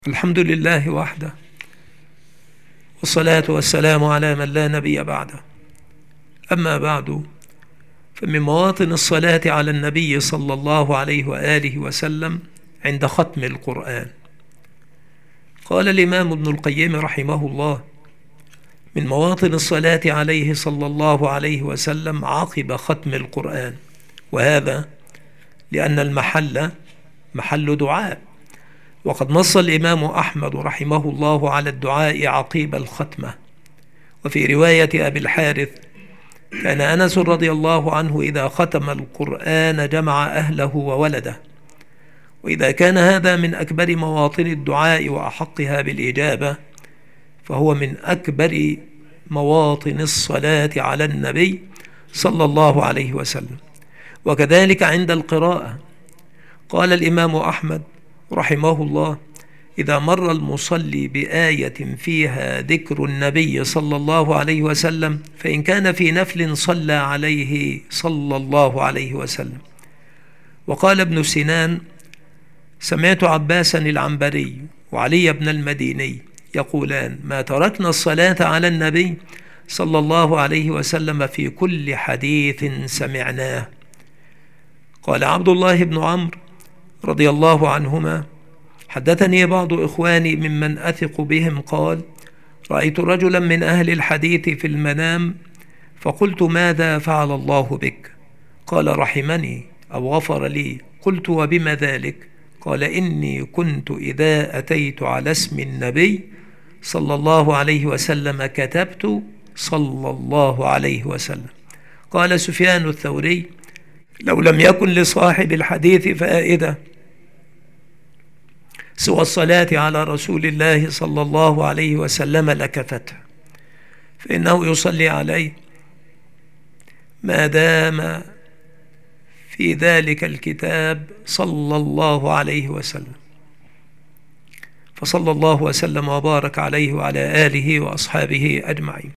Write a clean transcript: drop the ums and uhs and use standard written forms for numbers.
الحمد لله وحده، والصلاة والسلام على من لا نبي بعده. أما بعد، فمن مواطن الصلاة على النبي صلى الله عليه وآله وسلم عند ختم القرآن. قال الإمام ابن القيم رحمه الله: من مواطن الصلاة عليه صلى الله عليه وسلم عقب ختم القرآن، وهذا لأن المحل محل دعاء، وقد نص الإمام أحمد رحمه الله على الدعاء عقيب الختمة. وفي رواية أبي الحارث: كان أنس رضي الله عنه إذا ختم القرآن جمع أهله وولده. وإذا كان هذا من أكبر مواطن الدعاء وأحقها بالإجابة، فهو من أكبر مواطن الصلاة على النبي صلى الله عليه وسلم. وكذلك عند القراءة، قال الإمام أحمد رحمه الله: إذا مر المصلي بآية فيها ذكر النبي صلى الله عليه وسلم، فإن كان في نفل صلى عليه صلى الله عليه وسلم. وقال ابن سنان: سمعت عباسا العنبري وعلي بن المديني يقولان: ما تركنا الصلاة على النبي صلى الله عليه وسلم في كل حديث سمعناه. قال عبد الله بن عمرو رضي الله عنهما: حدثني بعض إخواني ممن أثق بهم قال: رأيت رجلا من أهل الحديث في المنام، فقلت: ماذا فعل الله بك؟ قال: رحمني أو غفر لي. قلت: وبما ذلك؟ قال: إني كنت إذا أتيت على اسم النبي صلى الله عليه وسلم كتبت صلى الله عليه وسلم. قال سفيان الثوري: لو لم يكن لصاحب الحديث فائدة سوى الصلاة على رسول الله صلى الله عليه وسلم لكفته، فإنه يصلي عليه ما دام في ذلك الكتاب صلى الله عليه وسلم. فصلى الله وسلم وبارك عليه وعلى آله وأصحابه أجمعين.